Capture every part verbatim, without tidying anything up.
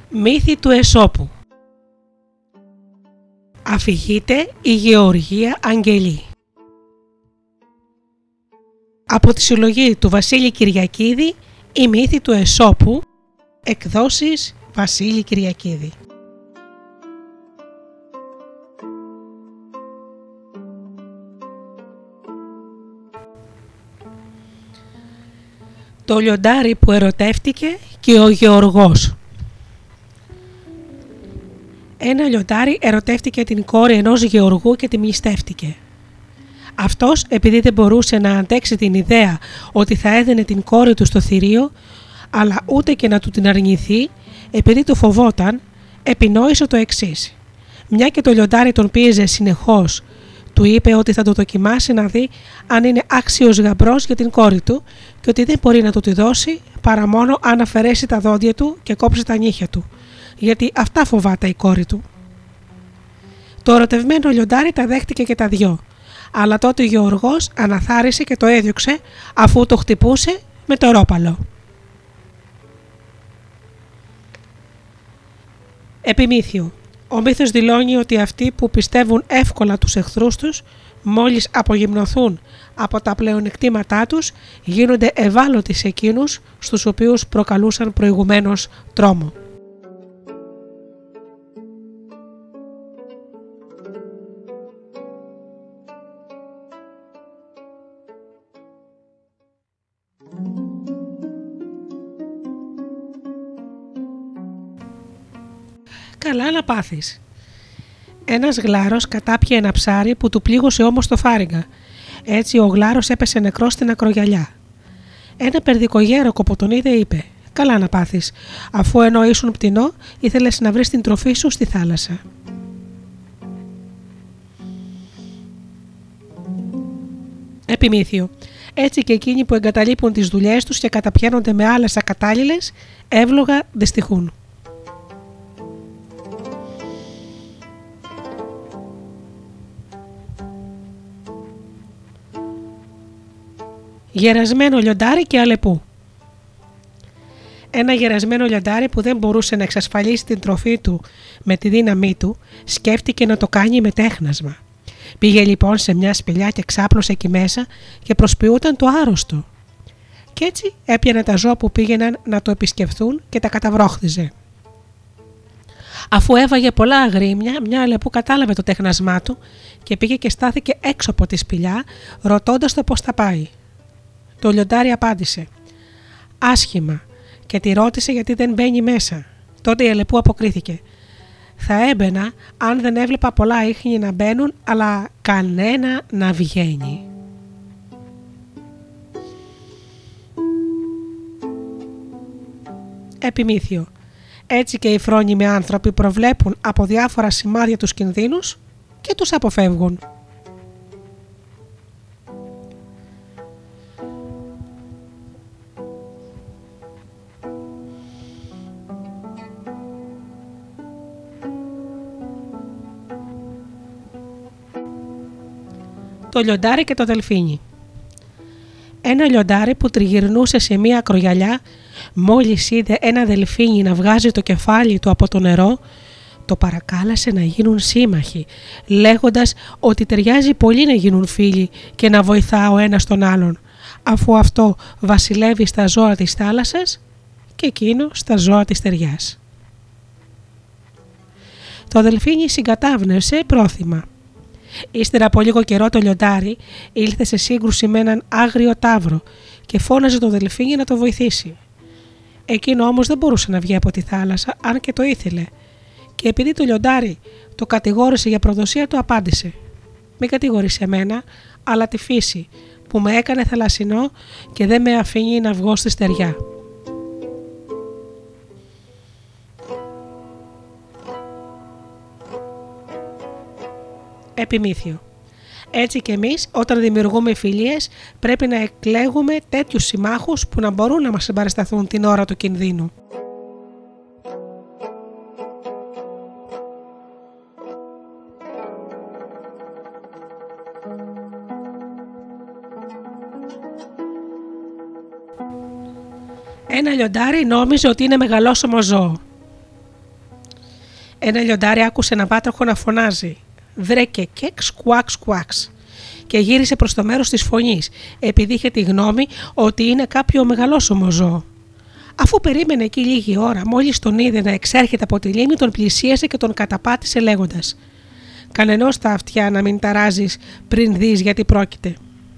Μύθι του Εσώπου. Αφηγείται η Γεωργία Αγγελή. Από τη συλλογή του Βασίλη Κυριακίδη, η μύθη του Εσώπου, εκδόσεις Βασίλη Κυριακίδη. Το λιοντάρι που ερωτεύτηκε και ο Γεωργός. Ένα λιοντάρι ερωτεύτηκε την κόρη ενός γεωργού και τη μνηστεύτηκε. Αυτός, επειδή δεν μπορούσε να αντέξει την ιδέα ότι θα έδαινε την κόρη του στο θηρίο, αλλά ούτε και να του την αρνηθεί, επειδή το φοβόταν, επινόησε το εξής. Μια και το λιοντάρι τον πίεζε συνεχώς, του είπε ότι θα το δοκιμάσει να δει αν είναι άξιος γαμπρός για την κόρη του και ότι δεν μπορεί να του τη δώσει παρά μόνο αν αφαιρέσει τα δόντια του και κόψει τα νύχια του, γιατί αυτά φοβάται η κόρη του. Το ερωτευμένο λιοντάρι τα δέχτηκε και τα δυο, αλλά τότε ο Γεωργός αναθάρισε και το έδιωξε αφού το χτυπούσε με το ρόπαλο. Επιμύθιο. Ο μύθος δηλώνει ότι αυτοί που πιστεύουν εύκολα τους εχθρούς τους, μόλις απογυμνοθούν από τα πλεονεκτήματά τους, γίνονται ευάλωτοι σε εκείνους στους οποίους προκαλούσαν προηγουμένως τρόμο. Καλά να πάθεις. Ένας γλάρος κατάπιε ένα ψάρι που του πλήγωσε όμως το φάριγγα. Έτσι ο γλάρος έπεσε νεκρός στην ακρογιαλιά. Ένα περδικογέροκο που τον είδε είπε: «Καλά να πάθεις, αφού ενώ ήσουν πτηνό ήθελες να βρεις την τροφή σου στη θάλασσα». Επιμύθιο. Έτσι και εκείνοι που εγκαταλείπουν τις δουλειές τους και καταπιάνονται με άλλες ακατάλληλες, εύλογα δυστυχούν. Γερασμένο λιοντάρι και αλεπού. Ένα γερασμένο λιοντάρι που δεν μπορούσε να εξασφαλίσει την τροφή του με τη δύναμή του, σκέφτηκε να το κάνει με τέχνασμα. Πήγε λοιπόν σε μια σπηλιά και ξάπλωσε εκεί μέσα και προσποιούταν το άρρωστο. Κι έτσι έπιανε τα ζώα που πήγαιναν να το επισκεφθούν και τα καταβρόχτιζε. Αφού έβαγε πολλά αγρίμια, μια αλεπού κατάλαβε το τέχνασμά του και πήγε και στάθηκε έξω από τη σπηλιά, ρωτώντας το πώς θα πάει. Το λιοντάρι απάντησε «Άσχημα» και τη ρώτησε γιατί δεν μπαίνει μέσα. Τότε η αλεπού αποκρίθηκε «Θα έμπαινα αν δεν έβλεπα πολλά ίχνη να μπαίνουν, αλλά κανένα να βγαίνει». Επιμύθιο. Έτσι και οι φρόνιμοι άνθρωποι προβλέπουν από διάφορα σημάδια τους κινδύνους και τους αποφεύγουν. Το λιοντάρι και το δελφίνι. Ένα λιοντάρι που τριγυρνούσε σε μία ακρογιαλιά, μόλις είδε ένα δελφίνι να βγάζει το κεφάλι του από το νερό, το παρακάλεσε να γίνουν σύμμαχοι, λέγοντας ότι ταιριάζει πολύ να γίνουν φίλοι και να βοηθά ο ένας τον άλλον, αφού αυτό βασιλεύει στα ζώα της θάλασσας και εκείνο στα ζώα της στεριάς. Το δελφίνι συγκατάβνευσε πρόθυμα. Ύστερα από λίγο καιρό το λιοντάρι ήλθε σε σύγκρουση με έναν άγριο ταύρο και φώναζε το δελφίνι να το βοηθήσει. Εκείνο όμως δεν μπορούσε να βγει από τη θάλασσα αν και το ήθελε, και επειδή το λιοντάρι το κατηγόρησε για προδοσία του, απάντησε «Μην κατηγορείς εμένα, αλλά τη φύση που με έκανε θαλασσινό και δεν με αφήνει να βγω στη στεριά». Επιμύθιο. Έτσι και εμείς όταν δημιουργούμε φιλίες πρέπει να εκλέγουμε τέτοιους συμμάχους που να μπορούν να μας συμπαρασταθούν την ώρα του κινδύνου. Ένα λιοντάρι νόμιζε ότι είναι μεγαλόσωμο ζώο. Ένα λιοντάρι άκουσε ένα βάτραχο να φωνάζει «Βρέκε κέξ κουάξ κουάξ» και γύρισε προς το μέρος της φωνής, επειδή είχε τη γνώμη ότι είναι κάποιο μεγαλόσωμο ζώο. Αφού περίμενε εκεί λίγη ώρα, μόλις τον είδε να εξέρχεται από τη λίμνη, τον πλησίασε και τον καταπάτησε λέγοντας «Κανενός τα αυτιά να μην ταράζεις πριν δεις γιατί πρόκειται».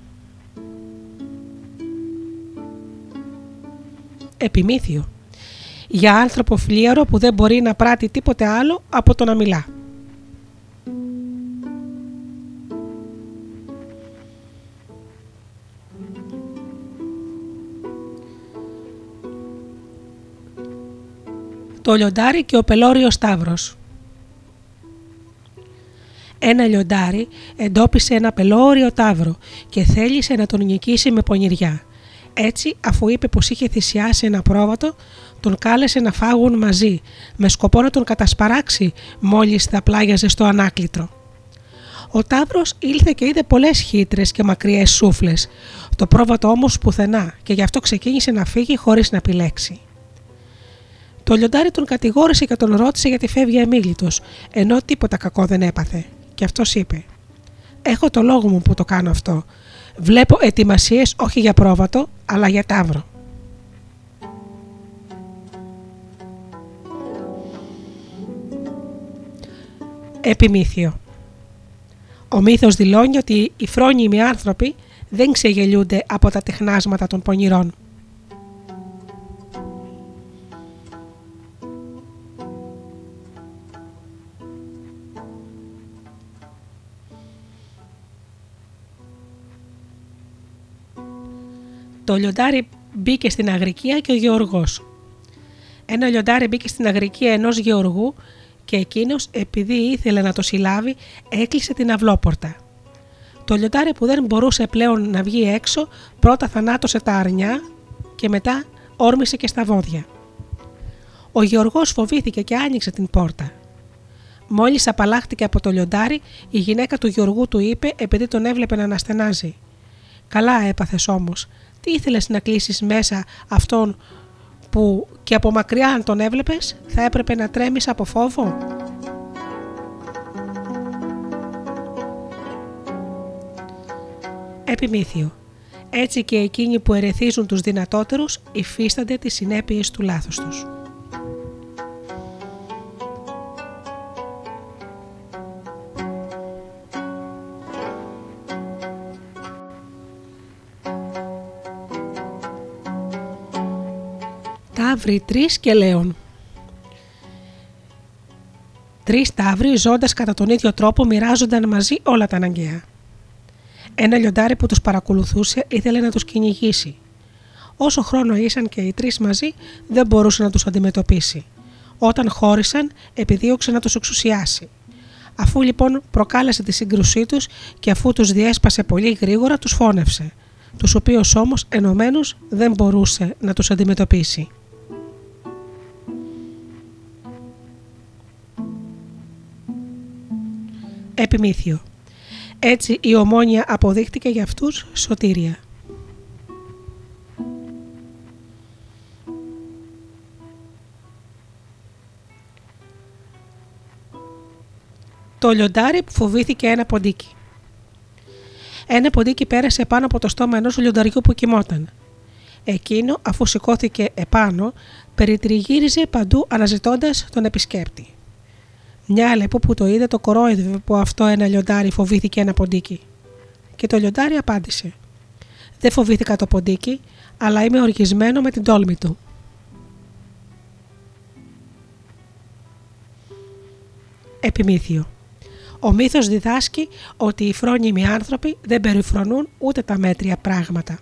Επιμήθειο. Για άνθρωπο φλίαρο που δεν μπορεί να πράττει τίποτε άλλο από το να μιλά. Το λιοντάρι και ο πελώριος ταύρος. Ένα λιοντάρι εντόπισε ένα πελώριο ταύρο και θέλησε να τον νικήσει με πονηριά. Έτσι, αφού είπε πως είχε θυσιάσει ένα πρόβατο, τον κάλεσε να φάγουν μαζί, με σκοπό να τον κατασπαράξει μόλις θα πλάγιαζε στο ανάκλητρο. Ο ταύρος ήλθε και είδε πολλές χύτρες και μακριές σούφλες, το πρόβατο όμως πουθενά, και γι' αυτό ξεκίνησε να φύγει χωρίς να επιλέξει. Το λιοντάρι τον κατηγόρησε και τον ρώτησε γιατί φεύγει αμίλητος, ενώ τίποτα κακό δεν έπαθε. Και αυτός είπε: «Έχω το λόγο μου που το κάνω αυτό. Βλέπω ετοιμασίες όχι για πρόβατο, αλλά για ταύρο». Επιμήθειο. Ο μύθος δηλώνει ότι οι φρόνιμοι άνθρωποι δεν ξεγελιούνται από τα τεχνάσματα των πονηρών. Το λιοντάρι μπήκε στην αγρικία και ο γεωργός. Ένα λιοντάρι μπήκε στην αγρικία ενός γεωργού και εκείνος, επειδή ήθελε να το συλλάβει, έκλεισε την αυλόπορτα. Το λιοντάρι που δεν μπορούσε πλέον να βγει έξω, πρώτα θανάτωσε τα αρνιά και μετά όρμησε και στα βόδια. Ο γεωργός φοβήθηκε και άνοιξε την πόρτα. Μόλις απαλλάχτηκε από το λιοντάρι, η γυναίκα του γεωργού του είπε, επειδή τον έβλεπε να αναστενάζει: «Καλά έπαθες όμως. Τι ήθελες να κλείσεις μέσα αυτόν που και από μακριά αν τον έβλεπες θα έπρεπε να τρέμεις από φόβο?» Επιμήθειο. Έτσι και εκείνοι που ερεθίζουν τους δυνατότερους υφίστανται τις συνέπειες του λάθους τους. Ταύροι τρεις και λέων. Τρεις ταύροι ζώντας κατά τον ίδιο τρόπο μοιράζονταν μαζί όλα τα αναγκαία. Ένα λιοντάρι που τους παρακολουθούσε ήθελε να τους κυνηγήσει. Όσο χρόνο ήσαν και οι τρεις μαζί δεν μπορούσε να τους αντιμετωπίσει. Όταν χώρισαν επιδίωξε να τους εξουσιάσει. Αφού λοιπόν προκάλεσε τη σύγκρουσή τους και αφού τους διέσπασε πολύ γρήγορα τους φώνευσε, τους οποίους όμως ενωμένους δεν μπορούσε να τους αντιμετωπίσει. Επιμήθειο. Έτσι η ομόνοια αποδείχτηκε για αυτούς σωτήρια. Το λιοντάρι που φοβήθηκε ένα ποντίκι. Ένα ποντίκι πέρασε πάνω από το στόμα ενός λιονταριού που κοιμόταν. Εκείνο, αφού σηκώθηκε επάνω, περιτριγύριζε παντού αναζητώντας τον επισκέπτη. Μια αλεπού που το είδε το κορόιδευε που αυτό ένα λιοντάρι φοβήθηκε ένα ποντίκι. Και το λιοντάρι απάντησε: «Δεν φοβήθηκα το ποντίκι, αλλά είμαι οργισμένο με την τόλμη του». Επιμήθειο. Ο μύθος διδάσκει ότι οι φρόνιμοι άνθρωποι δεν περιφρονούν ούτε τα μέτρια πράγματα.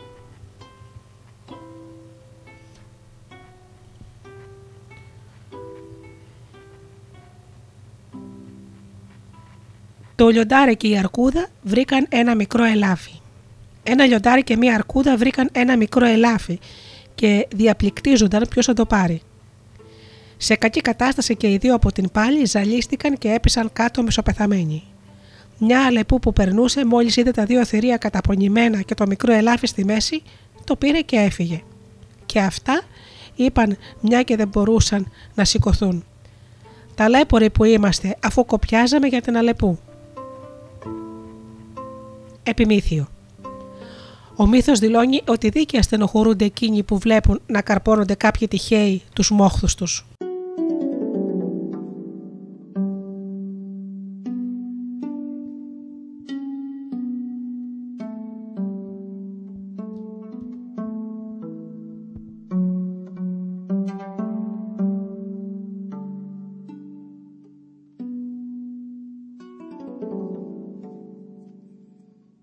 Το λιοντάρι και η αρκούδα βρήκαν ένα μικρό ελάφι. Ένα λιοντάρι και μία αρκούδα βρήκαν ένα μικρό ελάφι και διαπληκτίζονταν ποιος θα το πάρει. Σε κακή κατάσταση και οι δύο από την πάλη ζαλίστηκαν και έπεσαν κάτω μισοπεθαμένοι. Μια αλεπού που περνούσε μόλις είδε τα δύο θηρία καταπονημένα και το μικρό ελάφι στη μέση, το πήρε και έφυγε. Και αυτά είπαν μια και δεν μπορούσαν να σηκωθούν: Ταλέποροι που είμαστε, αφού κοπιάζαμε για την Αλεπού. Επιμήθειο. Ο μύθος δηλώνει ότι δίκαια στενοχωρούνται εκείνοι που βλέπουν να καρπώνονται κάποιοι τυχαίοι τους μόχθους τους.